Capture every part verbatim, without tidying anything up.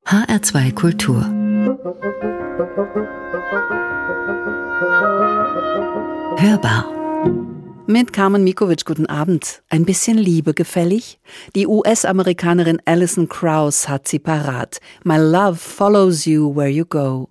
H R zwei Kultur. Hörbar. Mit Carmen Mikovic, guten Abend. Ein bisschen Liebe gefällig? Die U S-Amerikanerin Alison Krauss hat sie parat. My love follows you where you go.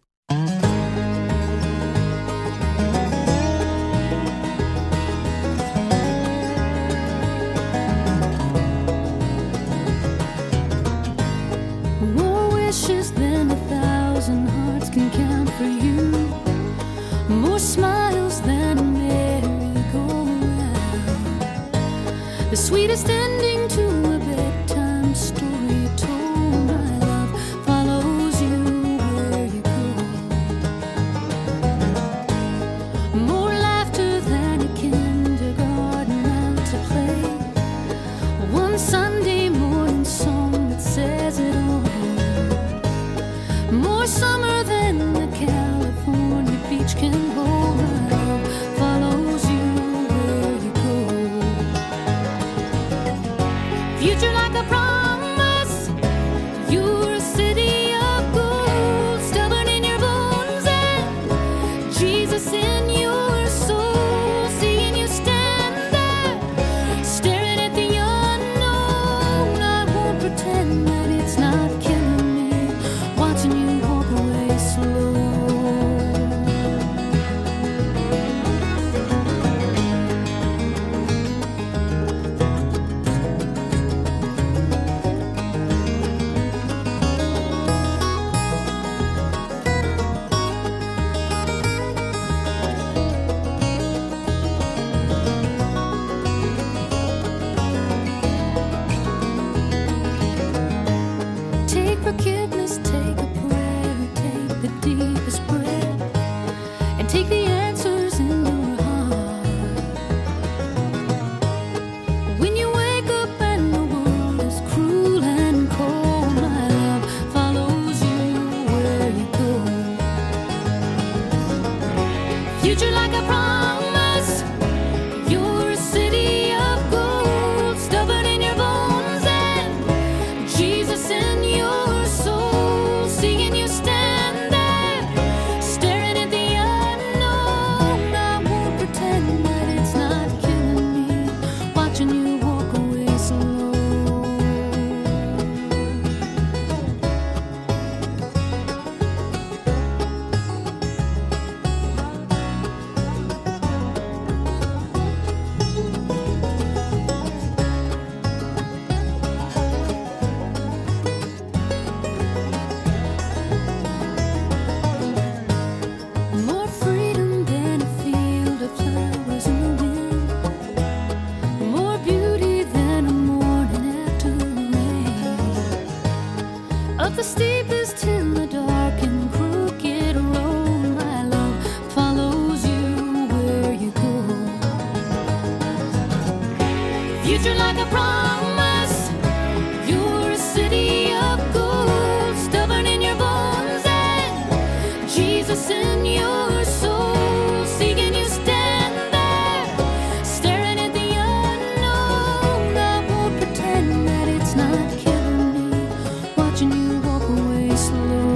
The sweetest ending to a bedtime story told. My love follows you where you go. More laughter than a kindergarten out to play. One Sunday morning song that says it all. More summer than the California beach can hold. My love follows you. Future like a promise, you're a city of gold, stubborn in your bones and Jesus in your soul, seeing you stand there, staring at the unknown. I won't pretend that it's not killing me, watching you walk away slow. Forgiveness, take a prayer, take the deepest breath, and take the answers in your heart. When you wake up and the world is cruel and cold, my love follows you where you go. Future like a promise, you're a city of gold, stubborn in your bones and Jesus in your up the steepest till the dark and crooked road. My love follows you where you go. Future like a promise, you're a city of gold, stubborn in your bones and Jesus in your soul, seeking you stand there, staring at the unknown. I won't pretend that it's not killing me, watching you walk away slow.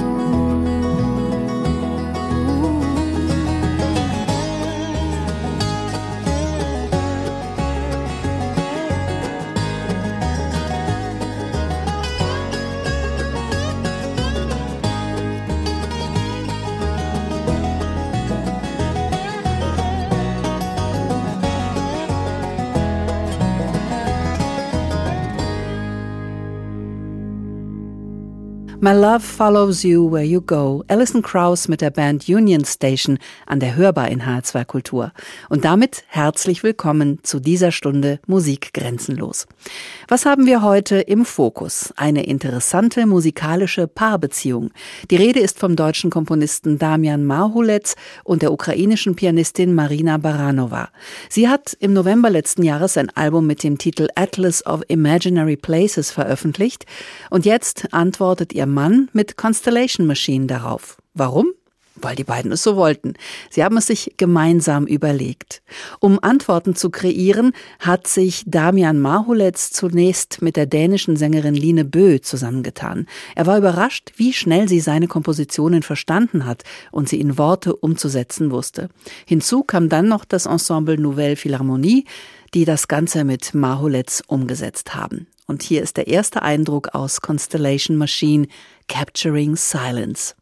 My Love Follows You Where You Go. Alison Krauss mit der Band Union Station an der Hörbar in H R zwei Kultur. Und damit herzlich willkommen zu dieser Stunde Musik grenzenlos. Was haben wir heute im Fokus? Eine interessante musikalische Paarbeziehung. Die Rede ist vom deutschen Komponisten Damian Marhulec und der ukrainischen Pianistin Marina Baranova. Sie hat im November letzten Jahres ein Album mit dem Titel Atlas of Imaginary Places veröffentlicht und jetzt antwortet ihr Mann mit Constellation Machine darauf. Warum? weil die beiden es so wollten. Sie haben es sich gemeinsam überlegt. Um Antworten zu kreieren, hat sich Damian Marhuletz zunächst mit der dänischen Sängerin Line Bø zusammengetan. Er war überrascht, wie schnell sie seine Kompositionen verstanden hat und sie in Worte umzusetzen wusste. Hinzu kam dann noch das Ensemble Nouvelle Philharmonie, die das Ganze mit Marhuletz umgesetzt haben. Und hier ist der erste Eindruck aus Constellation Machine, Capturing Silence.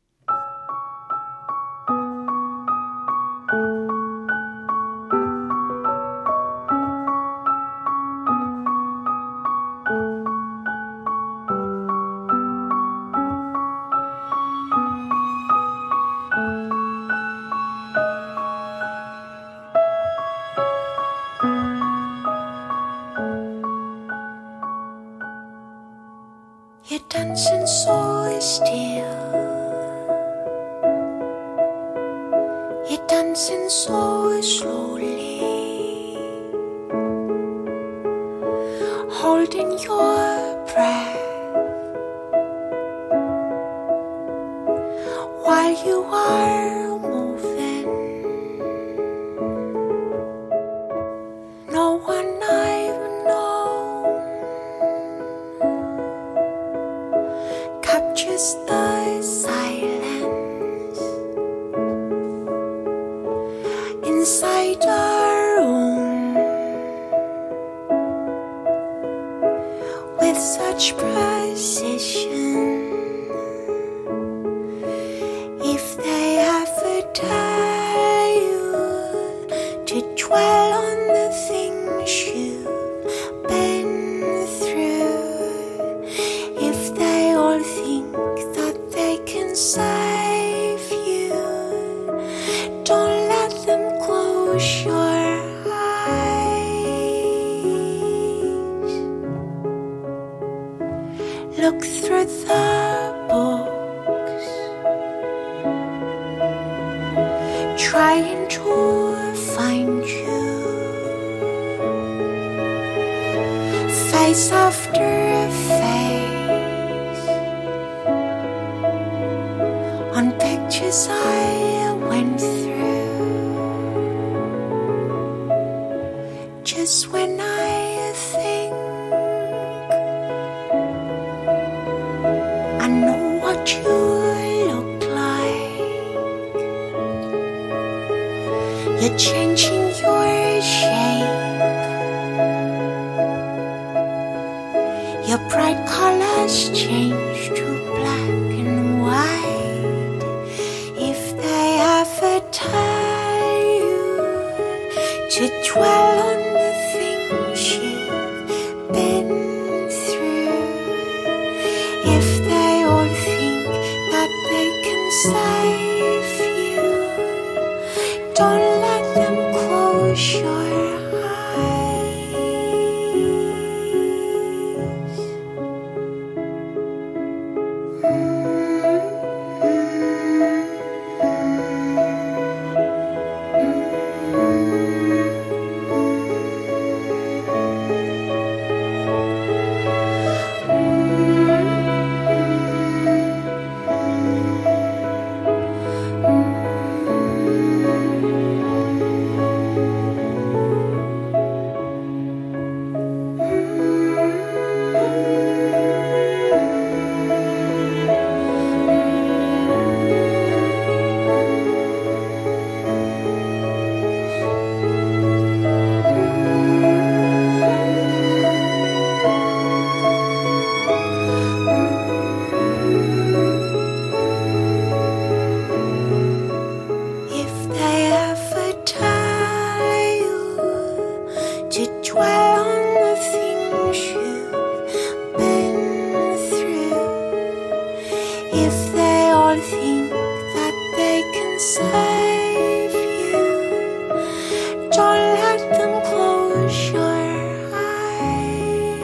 You're dancing so still. You're dancing so slowly, holding your breath while you are moving. No one I've known captures the silence inside our own with such precision. If they ever tell you to dwell on the things you've been through, if they all think that they can save you, don't let them close your eyes. Look through the books, trying to find you, face after face, on pictures I went through. Just when I think I know what you look like, you're changing your shape, your bright colors change to black and white. If they ever tell you to dwell on the things you've been through, if they all think that they can save you, don't let them close your eyes. If they ever tell you to dwell on the things you've been through, if they all think that they can save you, don't let them close your eyes.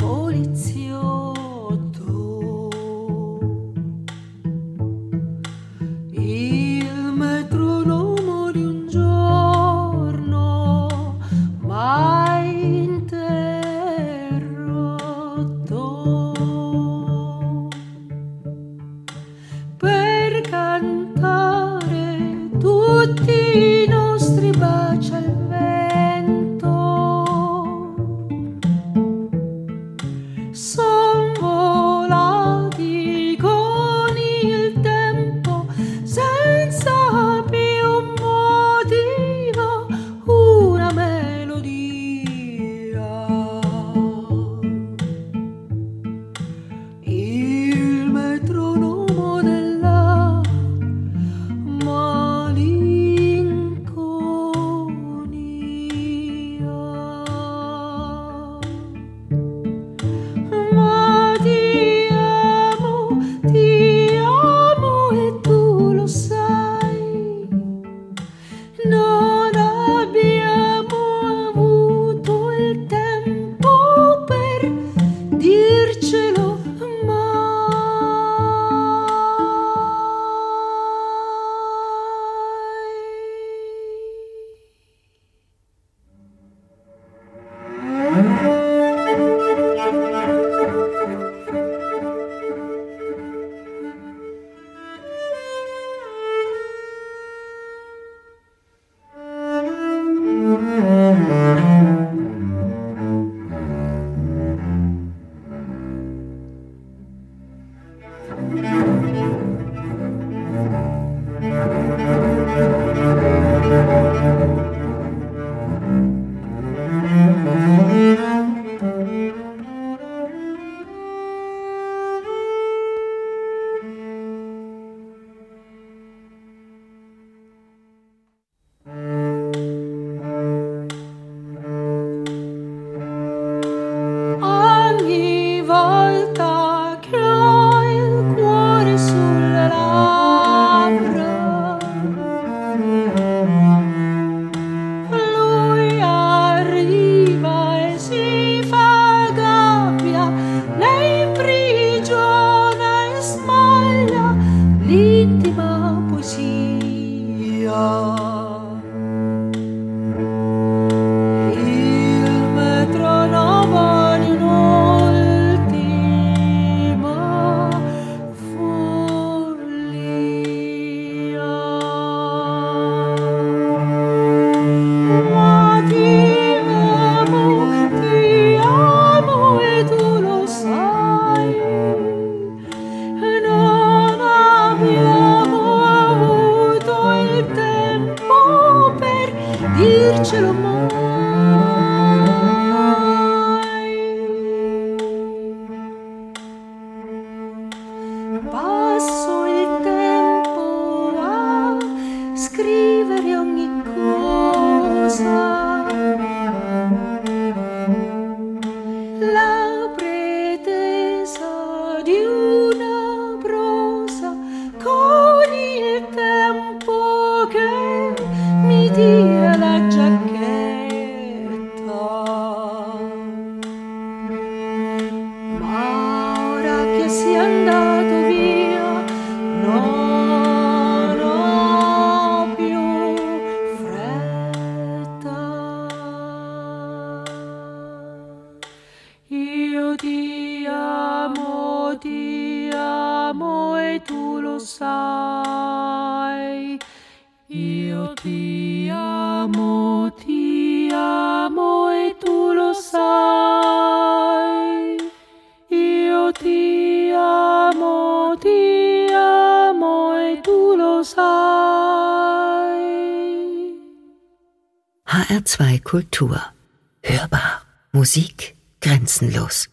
H R zwei Kultur. Hörbar. Musik grenzenlos.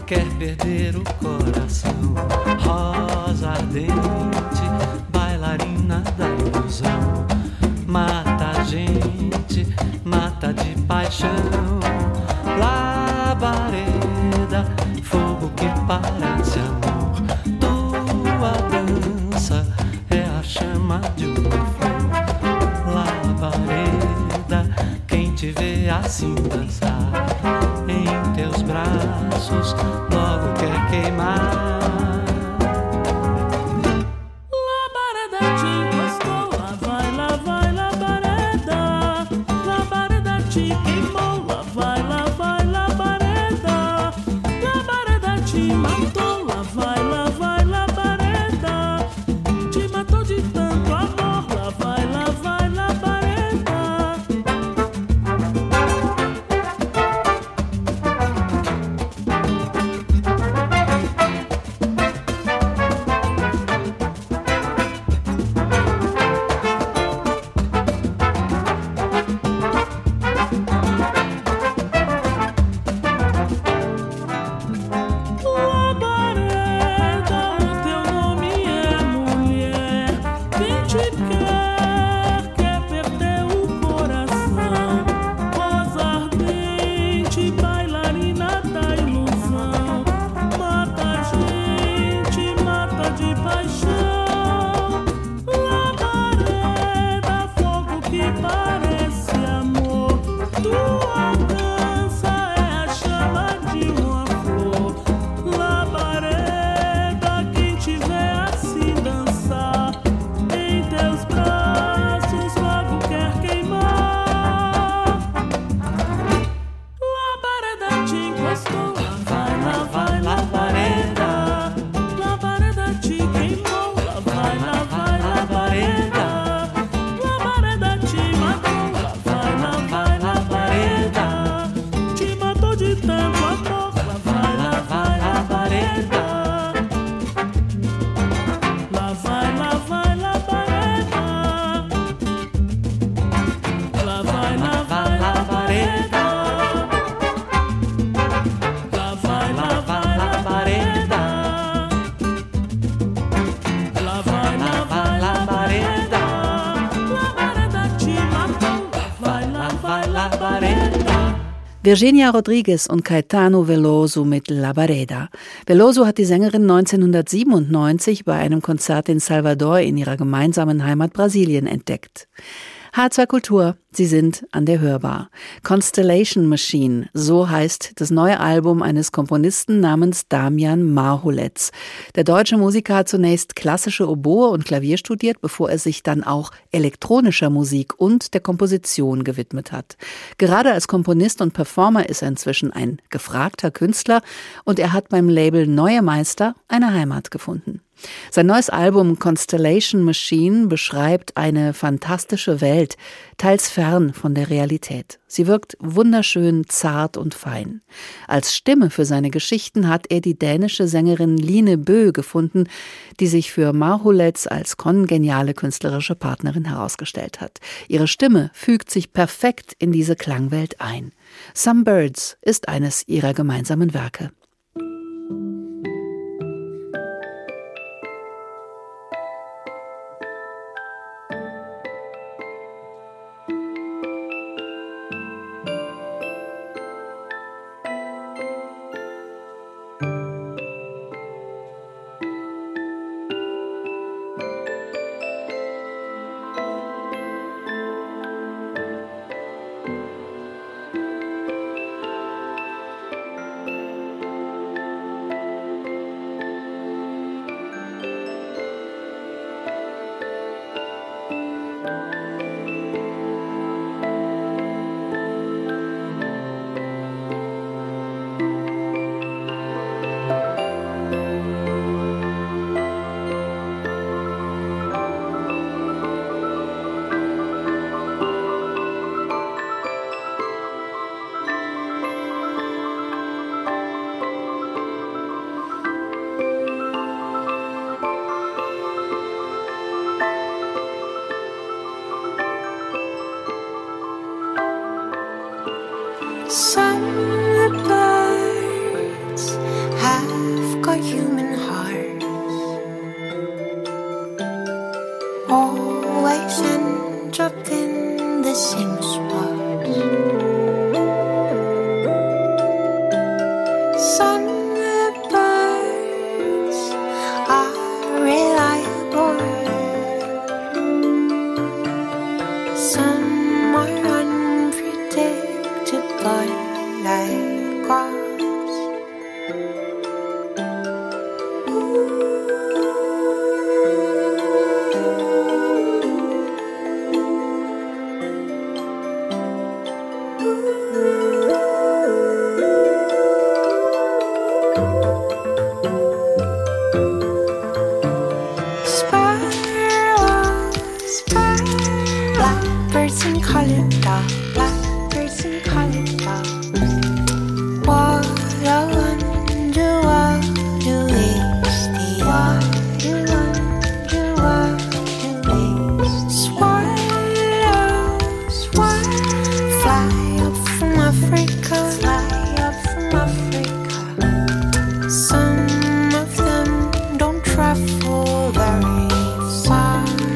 quer perder o coração. Rosa ardente, bailarina da ilusão. Mata a gente, mata de paixão. Labareda, fogo que parece amor. Tua dança é a chama de uma flor. Labareda, quem te vê assim dançar em teus braços, logo quer queimar. Labareda te encostou, lá vai, lá vai, labareda. Labareda te queimou, lá vai, lá vai, labareda. Labareda te matou, lá vai, lá vai, labareda. Te matou de tanto amor, lá vai, lá vai, labareda. Labareda, o teu nome é mulher. Quem te quer, quer perder o coração. Rosa ardente, bailarina da ilusão. Mata a gente, mata de paixão. Labareda, fogo que parece amor. Tua dança é a chama de uma flor. Labareda, quem te vê assim dançar em teus braços, logo quer queimar. Labareda te encostou, lá vai, lá vai, labareda. Labareda te queimou, lá vai, lá vai, labareda. Labareda te matou, lá vai, lá vai, labareda. Te matou de tanto amor, lá vai, lá vai, labareda. Lá vai, lá vai, labareda. Lá vai, lá vai, labareda. Lá vai, lá vai, labareda. Lá vai, lá vai, labareda. Labareda te matou, lá vai, lá vai, labareda. Virginia Rodriguez und Caetano Veloso mit Labareda. Veloso hat die Sängerin neunzehnhundertsiebenundneunzig bei einem Konzert in Salvador in ihrer gemeinsamen Heimat Brasilien entdeckt. H zwei Kultur, Sie sind an der Hörbar. Constellation Machine, so heißt das neue Album eines Komponisten namens Damian Marhuletz. Der deutsche Musiker hat zunächst klassische Oboe und Klavier studiert, bevor er sich dann auch elektronischer Musik und der Komposition gewidmet hat. Gerade als Komponist und Performer ist er inzwischen ein gefragter Künstler und er hat beim Label Neue Meister eine Heimat gefunden. Sein neues Album Constellation Machine beschreibt eine fantastische Welt, teils fern von der Realität. Sie wirkt wunderschön, zart und fein. Als Stimme für seine Geschichten hat er die dänische Sängerin Line Bø gefunden, die sich für Marhuletz als kongeniale künstlerische Partnerin herausgestellt hat. Ihre Stimme fügt sich perfekt in diese Klangwelt ein. Some Birds ist eines ihrer gemeinsamen Werke. a human heart always ends up in the same spot. Sunbirds are reliable. Some are unpredictable like us. Blackbirds and colored dogs, blackbirds and colored dogs. What a wonder, what a wasted, what a wonder, what a waste. Swallows, swallows, fly up from Africa, fly up from Africa. Some of them don't travel very far.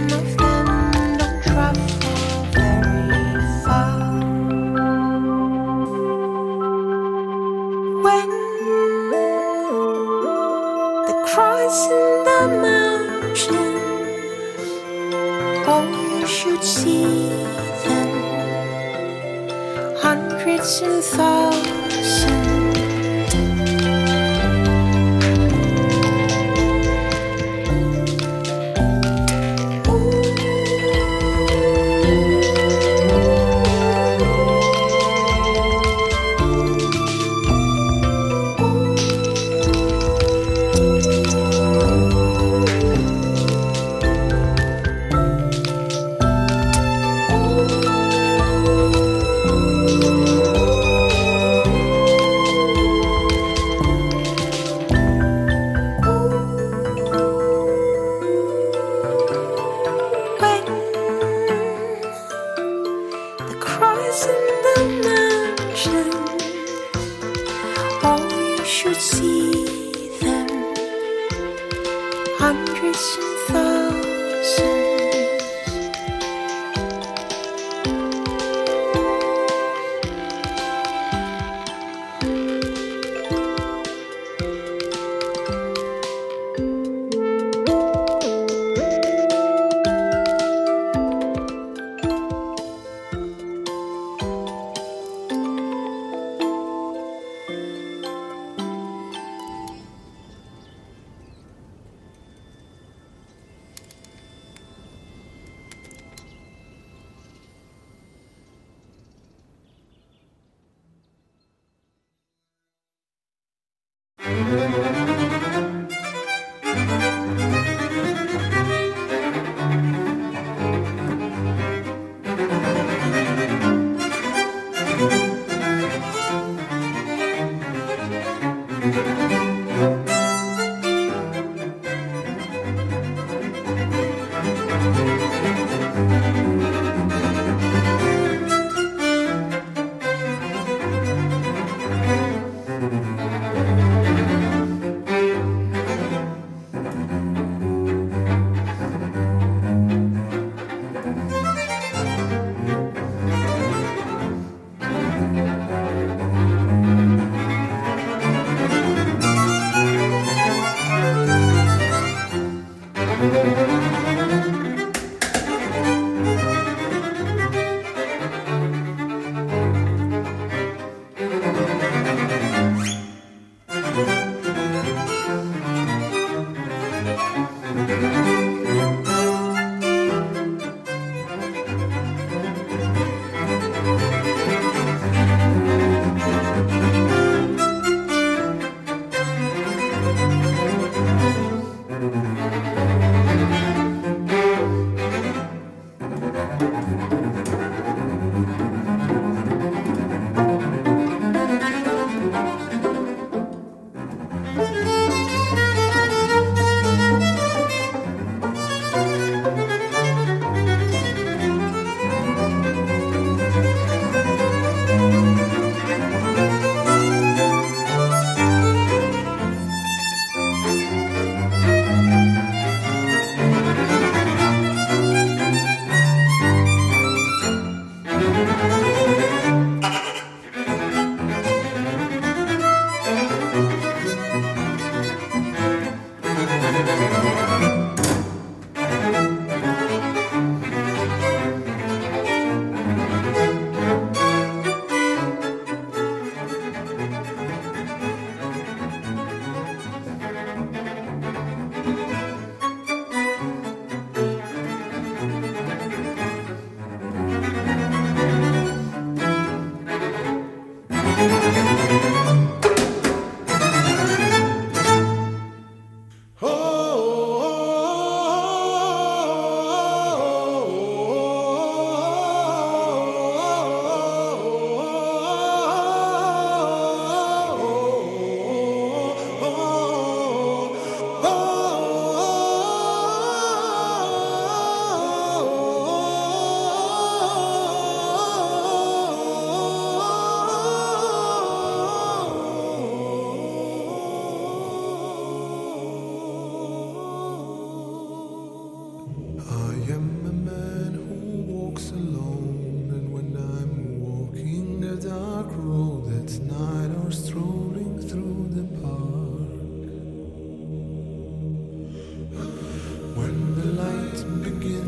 Crossing the mountains, oh, you should see them, hundreds and thousands.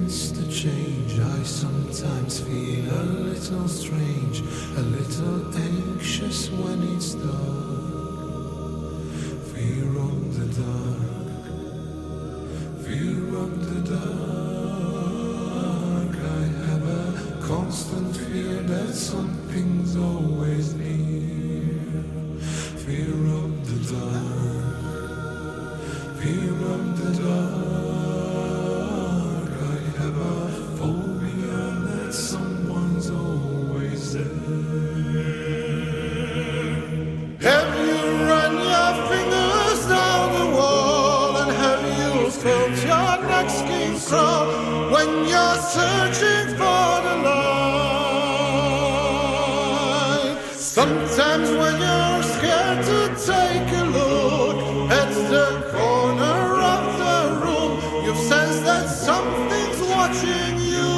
against the change. I sometimes feel a little strange, a little anxious when it's dark. Fear of the dark, fear of the dark. I have a constant fear that something's always near. Fear of the dark, fear of the dark. I have a phobia that someone's always there. Have you run your fingers down the wall, and have you felt your neck skin crawl when you're searching for the light? Sometimes when you're scared to take a look at the corner of the room, you sense that something's watching you.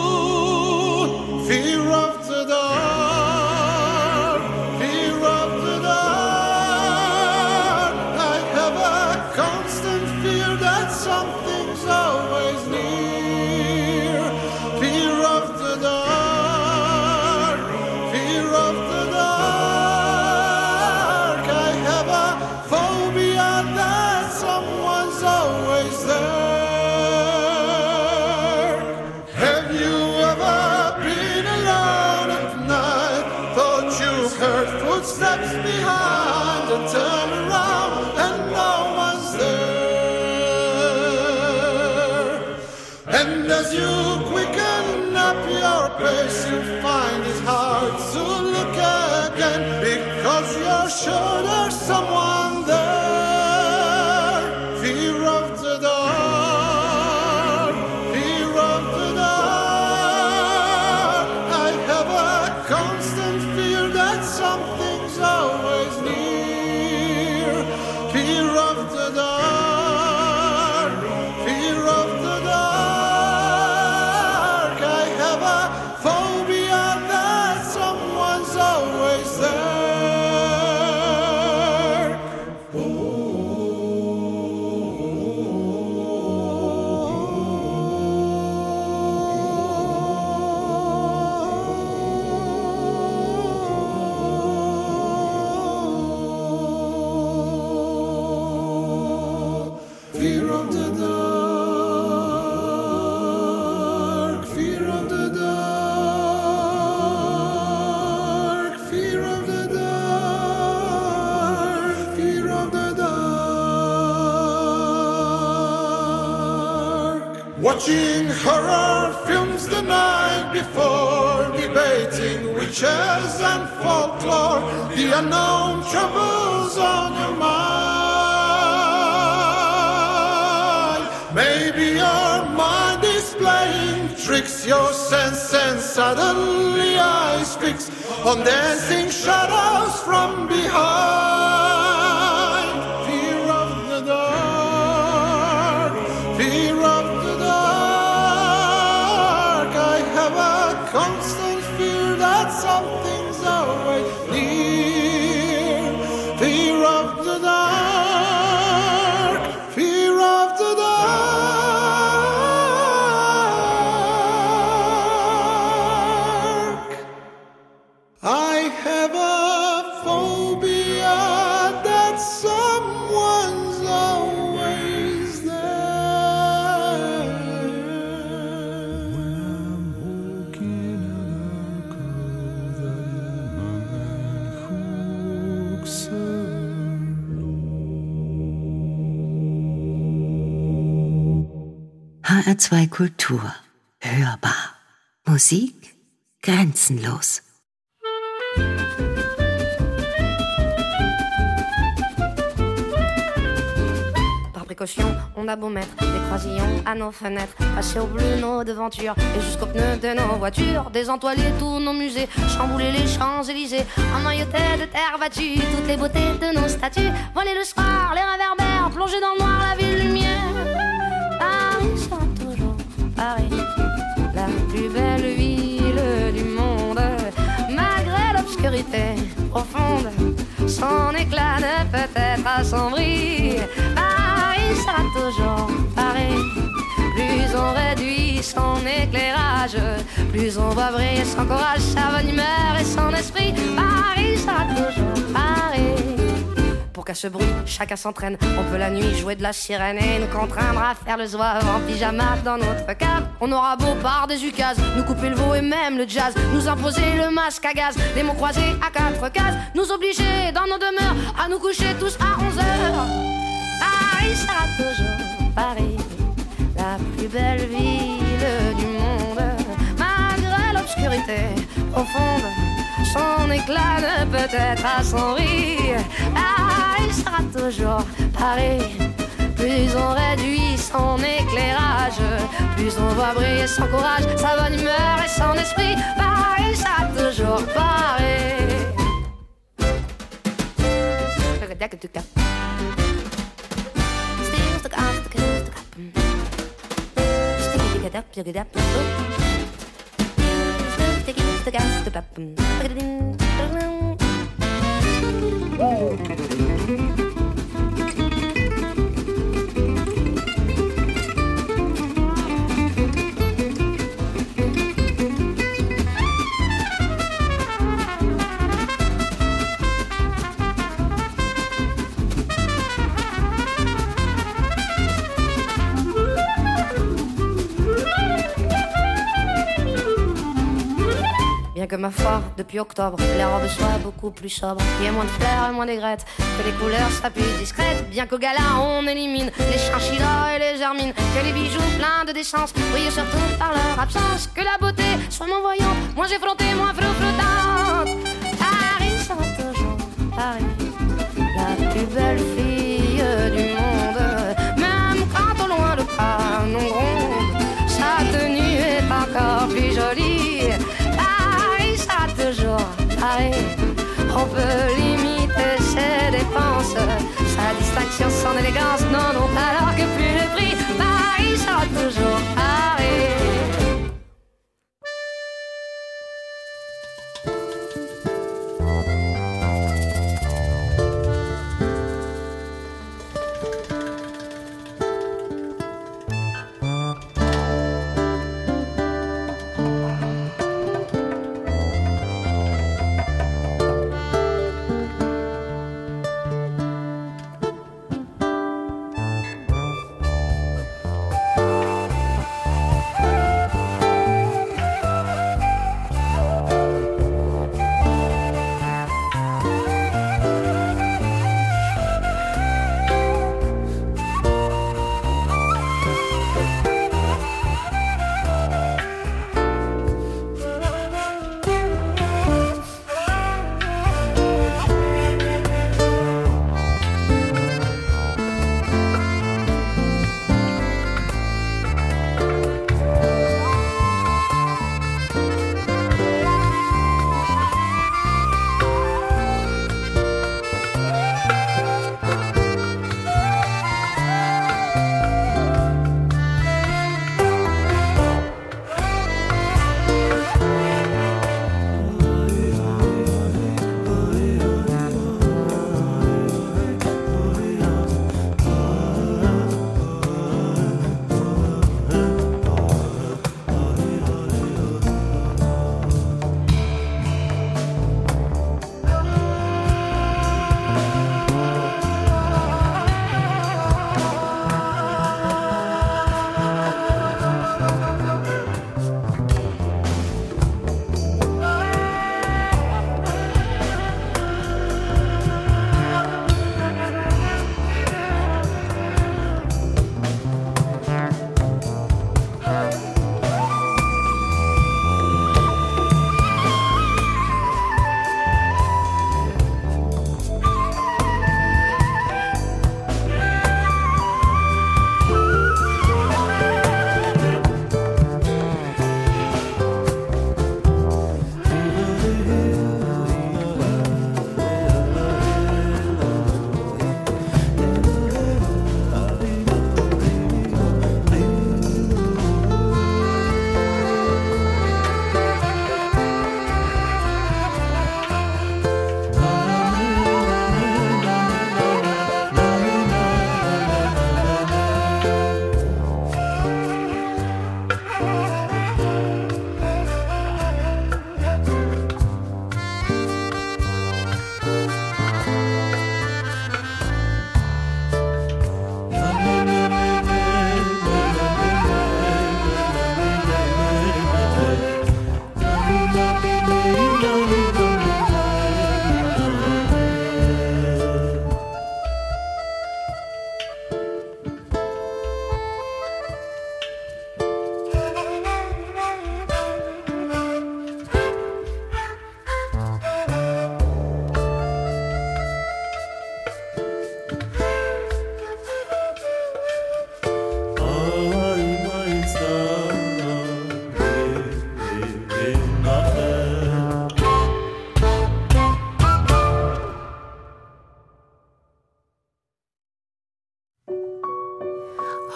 Fear of the dark, fear of the dark. I have a constant fear that something's always near. Fear of the dark, fear of the dark. I have a phobia that someone's always there. Have you ever been alone at night? Thought you heard footsteps behind, and turn around and no one's there. And as you quicken up your pace, you find it hard to look again, because you're sure there's someone there. Fear of the dark, fear of the dark. I have a constant fear that something's always near. Fear of the dark, fear of the dark. I have a phobia that someone's always there. Fear of the dark, fear of the dark, fear of the dark, fear of the dark. Watching horror films the night before, debating witches and folklore, the unknown troubles on your mind. Maybe your mind is playing tricks, your sense, and suddenly eyes fix on dancing shadows from behind. Fear of the dark, fear of the dark. I have a constant fear that something's always near. Fear of the dark, fear of the dark. I have a phobia that someone's always there. When I'm walking in a crowd, H R zwei Kultur. Hörbar. Musik grenzenlos. Par précaution, on a beau mettre des croisillons à nos fenêtres, passer au bleu nos devantures et jusqu'aux pneus de nos voitures, désentoiler tous nos musées, chambouler les Champs-Élysées, emmailloter de terre battue toutes les beautés de nos statues, voler le soir, les réverbères, plonger dans le noir la ville lumière. Paris sera toujours Paris, la plus belle ville du monde, malgré l'obscurité profonde, son éclat ne peut être assombri. Paris sera toujours Paris, plus on réduit réduit son éclairage, plus on va briller son courage, sa bonne humeur et son esprit. Paris sera toujours Paris. Pour qu'à ce bruit, chacun s'entraîne. On peut la nuit jouer de la sirène et nous contraindre à faire le zouave en pyjama dans notre cave. On aura beau par des ukases, nous couper le veau et même le jazz, nous imposer le masque à gaz, des mots croisés à quatre cases, nous obliger dans nos demeures à nous coucher tous à onze heures. Paris sera toujours Paris, la plus belle ville du monde, malgré l'obscurité profonde. Son éclat ne peut être assombri. Paris sera toujours Paris. Plus on réduit son éclairage, plus on voit briller son courage, sa bonne humeur et son esprit. Paris sera toujours Paris. Bien que ma foi, depuis octobre, les robes soient beaucoup plus sobres, qu'il y ait moins de fleurs et moins d'aigrettes, que les couleurs soient plus discrètes. Bien qu'au gala on élimine les chinchillas et les germines, que les bijoux pleins de décence brillent surtout par leur absence, que la beauté soit moins voyante, moins effrontée, moins flottante. Paris sera toujours Paris, la plus belle fille du monde, même quand au loin le canon gronde, sa tenue est encore plus jolie. Toujours Paris, on peut limiter ses dépenses, sa distinction, son élégance n'en ont alors que plus le prix. Paris sera toujours Paris.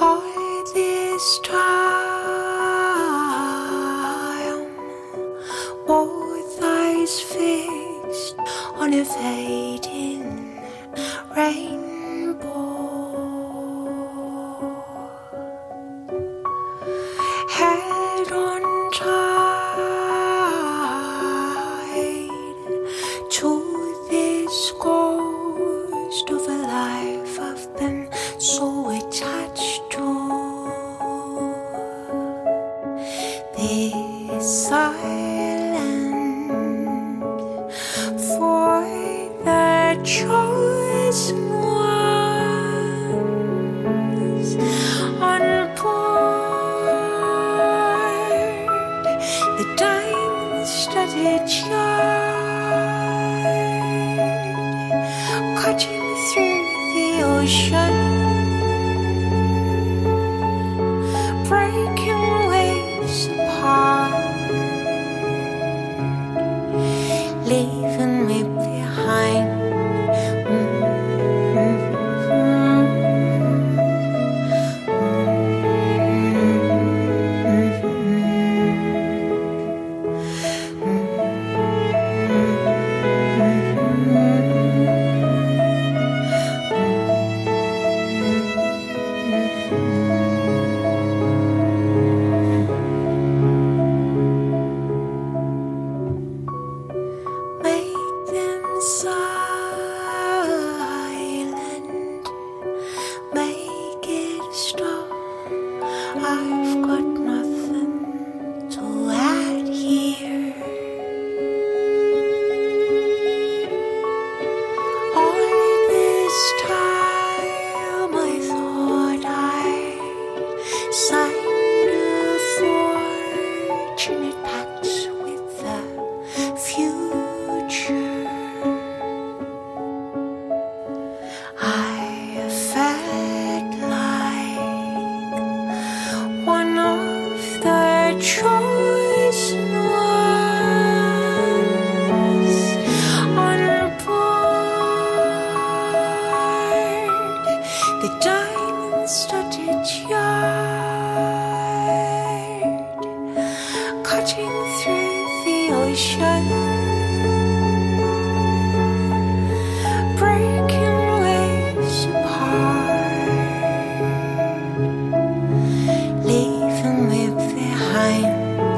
All this time, both eyes fixed on a fading rainbow. Head on tight to this ghost of a life I've been so attached to. This island for the chosen ones on board the diamond-studded yard, cutting through the ocean, breaking waves apart, leaving me behind. Make them silent, make it stop. I've got nothing to add here. All this time I thought I'd signed a fortunate pact with the future. I felt like one of the chosen ones on board the diamond-studded yard, cutting through the ocean, breaking waves apart, leaving me behind.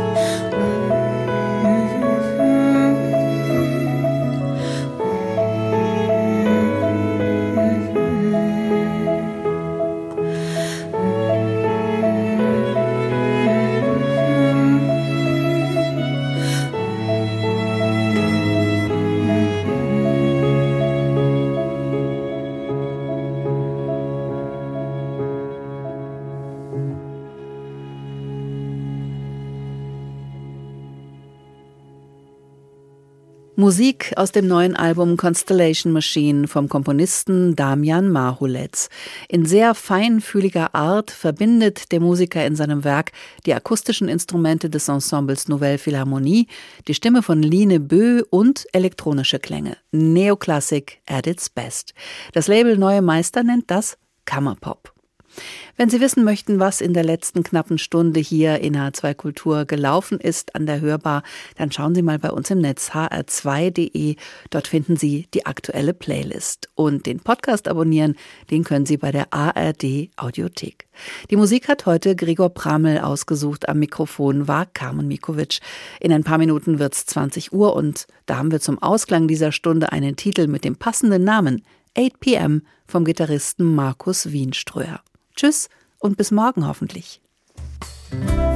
Musik aus dem neuen Album Constellation Machine vom Komponisten Damian Marhulec. In sehr feinfühliger Art verbindet der Musiker in seinem Werk die akustischen Instrumente des Ensembles Nouvelle Philharmonie, die Stimme von Line Bö und elektronische Klänge. Neoklassik at its best. Das Label Neue Meister nennt das Kammerpop. Wenn Sie wissen möchten, was in der letzten knappen Stunde hier in H R zwei Kultur gelaufen ist an der Hörbar, dann schauen Sie mal bei uns im Netz h r zwei punkt d e. Dort finden Sie die aktuelle Playlist. Und den Podcast abonnieren, den können Sie bei der A R D Audiothek. Die Musik hat heute Gregor Pramel ausgesucht. Am Mikrofon war Carmen Mikovic. In ein paar Minuten wird's zwanzig Uhr und da haben wir zum Ausklang dieser Stunde einen Titel mit dem passenden Namen acht p m vom Gitarristen Markus Wienströer. Tschüss und bis morgen hoffentlich.